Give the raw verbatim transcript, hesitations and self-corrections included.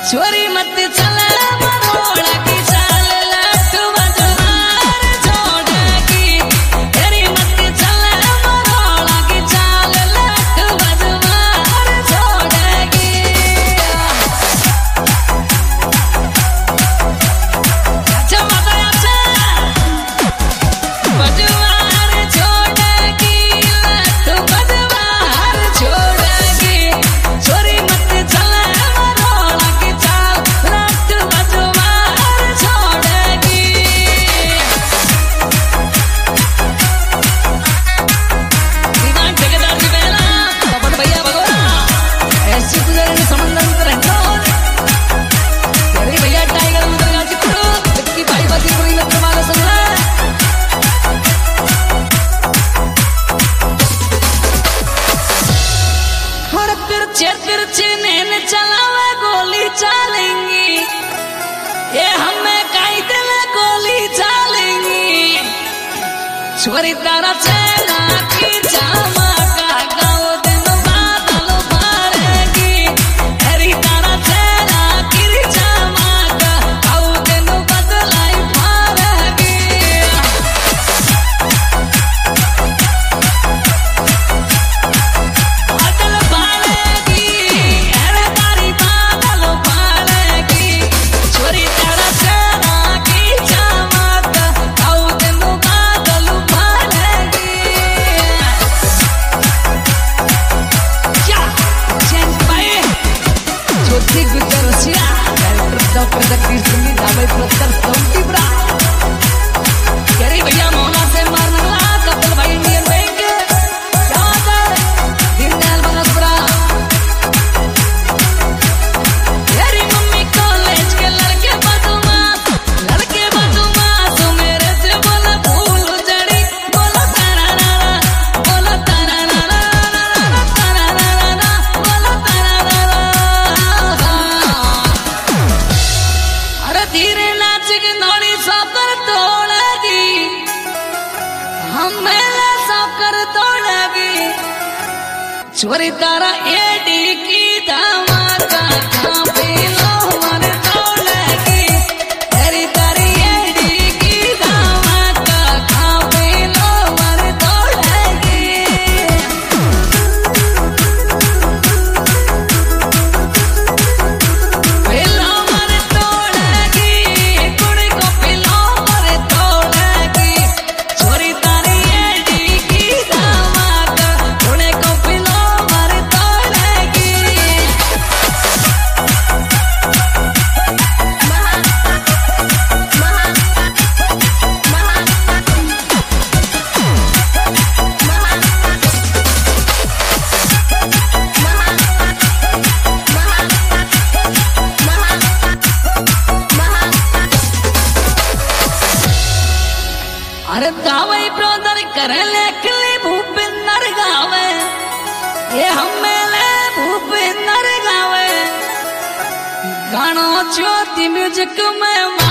छोरी मत चला मरोड़ा की चाल लट बजवार छोड़ेगी। तेरी मत चला मरोड़ा की चाल लट बजवार छोड़ेगी। अच्छा मजा अच्छा बजवार छोड़ेगी लट बजवार छोड़ेगी। छोरी मत चला मरोड़ा की चाल लट बजवार छोड़ेगी। दीवान ठेकेदार जी पहला पवन भैया भगोरा ऐसी गुजरे समंदर में रहता तेरी भैया टाइगर उधर का चित्रो की भाई बाजी कोई मित्र माला संगला और तिरछे तिरछे नैन चलावे गोली चालेंगी। ये हमें काई दिल गोली चालेंगी। छोरी तारा चेहरा की जामा का गाओ दिन बादल भरेगी। तेरी तारा चेहरा की जामा का गाओ दिन बदलाई भरेगी। बादल भरेगी अरे तारी बादल भरेगी। छोरी तारा चेहरा की जामा का गाओ दिन बादल भरेगी। क्या चैन पाए ज्योति गुजर रसिया डायरेक्टर डॉक्टर जगदीश सिंह दावे पुरस्कार सौंपी ब्रा तेरी भैया मोहना से मारने लगा कपिल भाई इंडियन बैंक क्या बात है दीनदयाल बनसपुरा। तेरी मम्मी कॉलेज के लड़के बदमाश लड़के बदमाश मेरे से बोला भूल जड़ी बोला तारा नाना बोला तारा नाना तारा नाना बोला तारा नाना। अरे धीरे नाच के नौड़ी सौकर तोड़ेगी। हम मेले सौकर तोड़ेगी। छोरी तारा एडी की धमाका कांपे लो मन तोड़ेगी। तेरी तारी एडी की धमाका कांपे लो मन तोड़ेगी। पिलो मन तोड़ेगी कुड़ी को पिलो मन तोड़ेगी। छोरी तारी एडी की धमाका कुड़ी को पिलो मन तोड़ेगी। अरे गावे ब्रदर करे लेखली भूपिंदर गावे ये हमेले भूपिंदर गावे गानो ज्योति म्यूजिक में